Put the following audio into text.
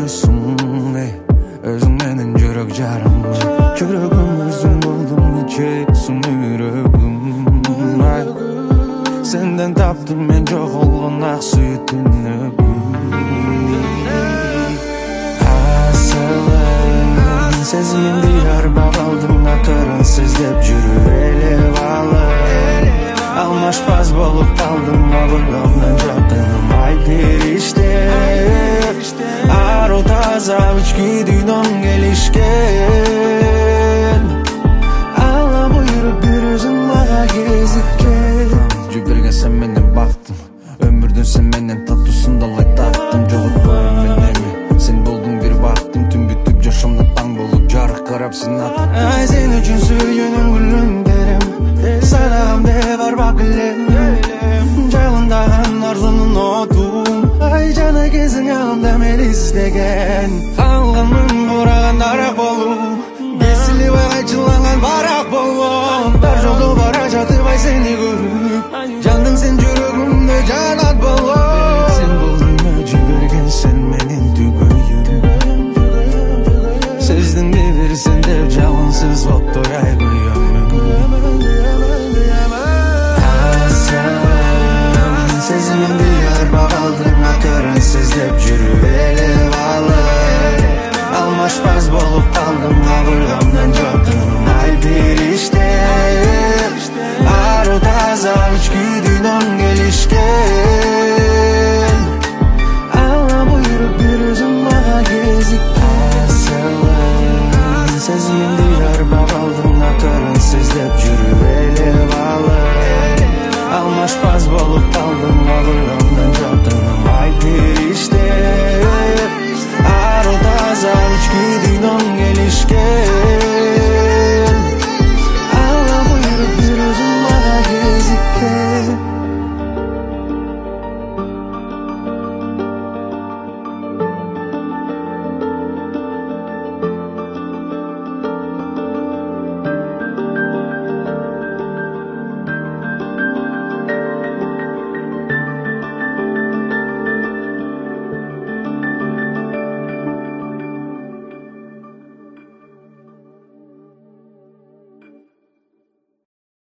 koysun özün menen жүрөк жарым жүрөгүм өзүң болдуң нечесиң үйрөгүм сенден таптым мен жоголгон ак сүйүтүнү асылым сезимимди арбап алдым акырын сиздеп жүрүп элеп алып алмашпас болуп калдым абыйламдан жакыным ай периштем ару таза ички дүйнөң келишкен ала буйруп бир өзүң мага кезиккен жүгүргөн сен менен бактым өмүрдүн сен менен татуусун далай таттым жоготпойм мен эми сен болдуң бир бактым түн бүтүп жашоомдо таң болуп жарык карап сен аттың ай сен үчүн сүйгөнүм күлүңдөрүм санагам деп арбап келем жалындаган арзунун отун ай жана кезиң анда мен издеген калганмын бураган дарак болуп кесилип кайчыланган барак болгон дар жолдо бара жатып ай сени көрүп жандың сен жүрөгүмдө жанат болгон